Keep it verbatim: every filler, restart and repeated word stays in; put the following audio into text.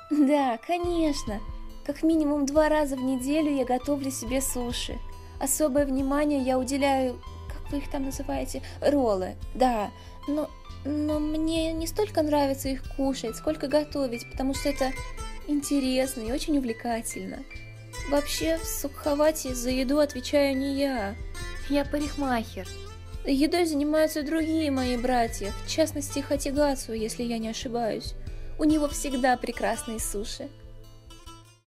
Да, конечно. Как минимум два раза в неделю я готовлю себе суши. Особое внимание я уделяю, как вы их там называете, роллы. Да, но, но мне не столько нравится их кушать, сколько готовить, потому что это интересно и очень увлекательно. Вообще, в Сукховате за еду отвечаю не я. Я парикмахер. Едой занимаются другие мои братья, в частности Хатигацу, если я не ошибаюсь. У него всегда прекрасные суши.